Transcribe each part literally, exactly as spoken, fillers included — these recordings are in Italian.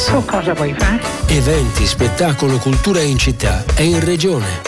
So cosa vuoi fare? Eventi, spettacolo, cultura in città e in regione.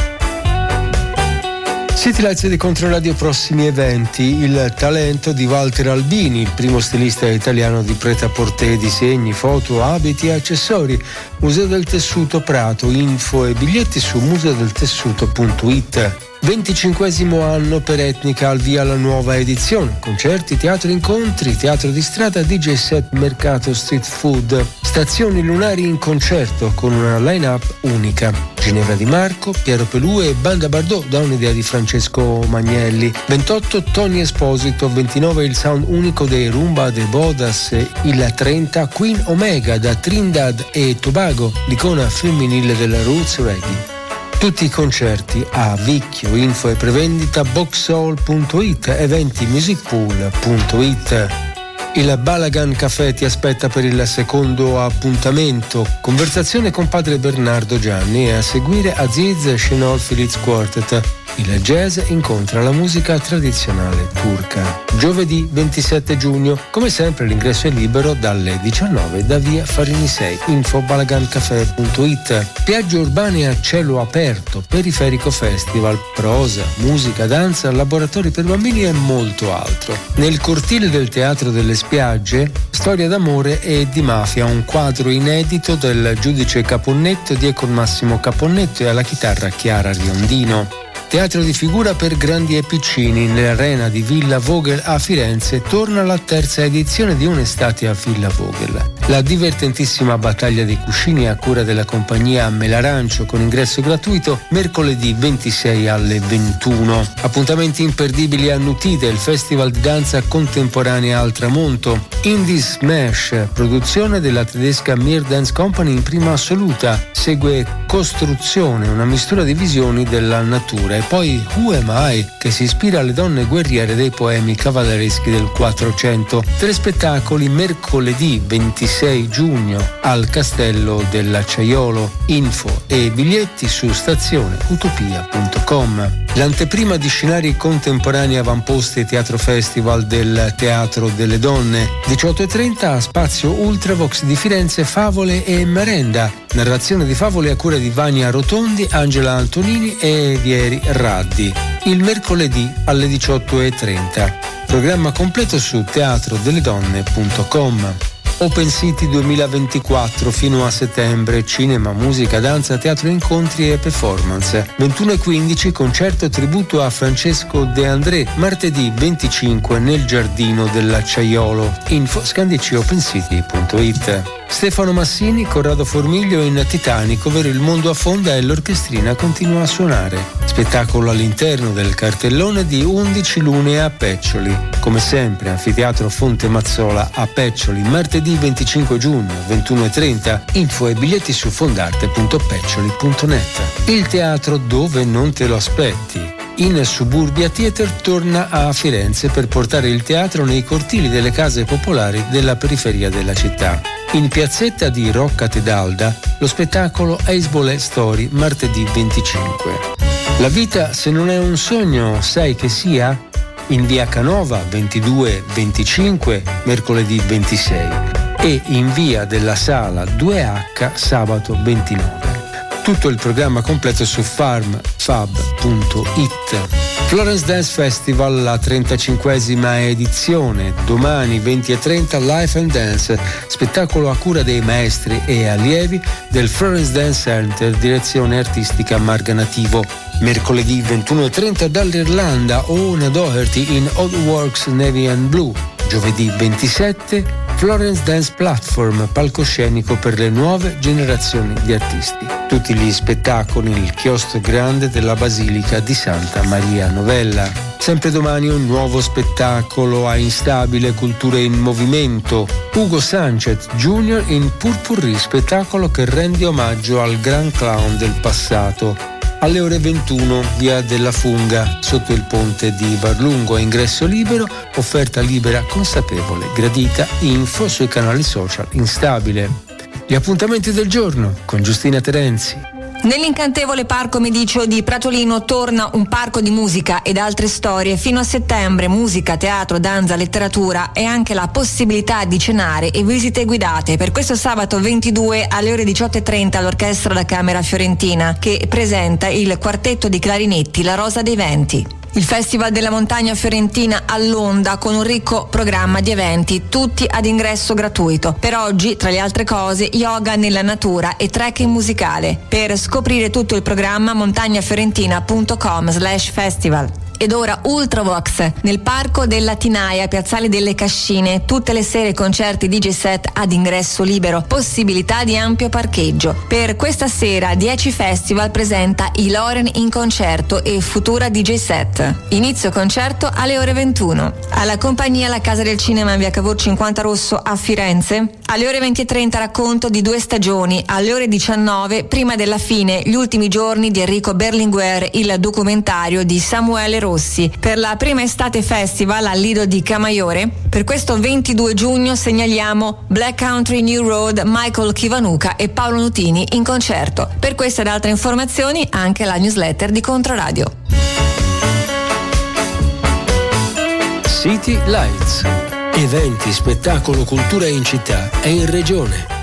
City Lights di Controradio, prossimi eventi: il talento di Walter Albini, il primo stilista italiano di prêt-à-porter, disegni, foto, abiti e accessori. Museo del Tessuto Prato, info e biglietti su museodeltessuto punto it. venticinquesimo anno per Etnica, al via la nuova edizione. Concerti, teatro, incontri, teatro di strada, D J set, mercato, street food. Stazioni lunari in concerto con una line-up unica. Ginevra Di Marco, Piero Pelù e Banda Bardot, da un'idea di Francesco Magnelli. ventotto Tony Esposito, ventinove il sound unico dei Rumba de Bodas, il trenta Queen Omega da Trinidad e Tobago, l'icona femminile della roots reggae. Tutti i concerti a Vicchio, info e prevendita boxsoul punto it, eventi musicpool punto it. Il Balagan Café ti aspetta per il secondo appuntamento. Conversazione con padre Bernardo Gianni e a seguire Aziz Shenol Phillips Quartet. Il jazz incontra la musica tradizionale turca. Giovedì ventisette giugno, come sempre l'ingresso è libero dalle diciannove da via Farini sei, info balagan café punto it. Spiagge urbane a cielo aperto, Periferico Festival, prosa, musica, danza, laboratori per bambini e molto altro. Nel cortile del Teatro delle Spiagge, storia d'amore e di mafia, un quadro inedito del giudice Caponnetto di Econ Massimo Caponnetto e alla chitarra Chiara Riondino. Teatro di figura per grandi e piccini nell'arena di Villa Vogel a Firenze torna la terza edizione di Un'estate a Villa Vogel. La divertentissima battaglia dei cuscini a cura della compagnia Melarancio con ingresso gratuito mercoledì ventisei alle ventuno. Appuntamenti imperdibili a Nutide, il festival di danza contemporanea al tramonto. Indie Smash, produzione della tedesca Mir Dance Company in prima assoluta. Segue Costruzione, una mistura di visioni della natura, e poi Who Am I, che si ispira alle donne guerriere dei poemi cavallereschi del Quattrocento. Tre spettacoli mercoledì ventisei giugno al Castello dell'Acciaiolo. Info e biglietti su stazione utopia punto com. L'anteprima di scenari contemporanei avamposti e teatro festival del Teatro delle Donne. diciotto e trenta a Spazio Ultravox di Firenze, Favole e Merenda. Narrazione di favole a cura di Vania Rotondi, Angela Antonini e Vieri Raddi. Il mercoledì alle diciotto e trenta. Programma completo su teatro delle donne punto com. Open City duemilaventiquattro fino a settembre, cinema, musica, danza, teatro, incontri e performance. ventuno e quindici concerto tributo a Francesco De André, martedì venticinque nel Giardino dell'Acciaiolo. Info scandici open city punto it. Stefano Massini, Corrado Formiglio in Titanic, ovvero il mondo affonda e l'orchestrina continua a suonare. Spettacolo all'interno del cartellone di undici lune a Peccioli. Come sempre, Anfiteatro Fonte Mazzola a Peccioli, martedì venticinque giugno, ventuno e trenta. Info e biglietti su fondarte punto peccioli punto net. Il teatro dove non te lo aspetti. In Suburbia Theater torna a Firenze per portare il teatro nei cortili delle case popolari della periferia della città. In piazzetta di Rocca Tedalda, lo spettacolo Eisbole Story, martedì venticinque. La vita, se non è un sogno, sai che sia? In via Canova ventidue venticinque, mercoledì ventisei, e in via della Sala due acca, sabato ventinove. Tutto il programma completo su farmfab punto it. Florence Dance Festival, la trentacinquesima edizione, domani venti e trenta Life and Dance, spettacolo a cura dei maestri e allievi del Florence Dance Center, direzione artistica Marga Nativo. Mercoledì ventuno e trenta dall'Irlanda Oona Doherty in Odd Works Navy and Blue. Giovedì ventisette Florence Dance Platform, palcoscenico per le nuove generazioni di artisti. Tutti gli spettacoli nel chiostro grande della Basilica di Santa Maria Novella. Sempre domani un nuovo spettacolo a Instabile, Culture in Movimento. Ugo Sanchez Junior in Purpurri, spettacolo che rende omaggio al gran clown del passato. Alle ore ventuno, via della Funga, sotto il ponte di Barlungo, a ingresso libero, offerta libera, consapevole, gradita, info sui canali social Instabile. Gli appuntamenti del giorno con Giustina Terenzi. Nell'incantevole Parco Medicio di Pratolino torna un parco di musica ed altre storie. Fino a settembre musica, teatro, danza, letteratura e anche la possibilità di cenare e visite guidate. Per questo sabato ventidue alle ore diciotto e trenta l'Orchestra da Camera Fiorentina che presenta il quartetto di clarinetti La Rosa dei Venti. Il Festival della Montagna Fiorentina all'Onda con un ricco programma di eventi, tutti ad ingresso gratuito. Per oggi, tra le altre cose, yoga nella natura e trekking musicale. Per scoprire tutto il programma montagnafiorentina punto com slash festival. Ed ora Ultravox nel Parco della Tinaia, Piazzale delle Cascine, tutte le sere concerti D J set ad ingresso libero, possibilità di ampio parcheggio. Per questa sera dieci Festival presenta i Loren in concerto e Futura D J set. Inizio concerto alle ore ventuno. Alla compagnia La Casa del Cinema in via Cavour cinquanta Rosso a Firenze. Alle ore venti e trenta racconto di Due stagioni. Alle ore diciannove, prima della fine, gli ultimi giorni di Enrico Berlinguer, il documentario di Samuele Rossi. Per la prima estate festival al Lido di Camaiore, per questo ventidue giugno segnaliamo Black Country New Road, Michael Kiwanuka e Paolo Nutini in concerto. Per queste ed altre informazioni anche la newsletter di Controradio. City Lights. Eventi, spettacolo, cultura in città e in regione.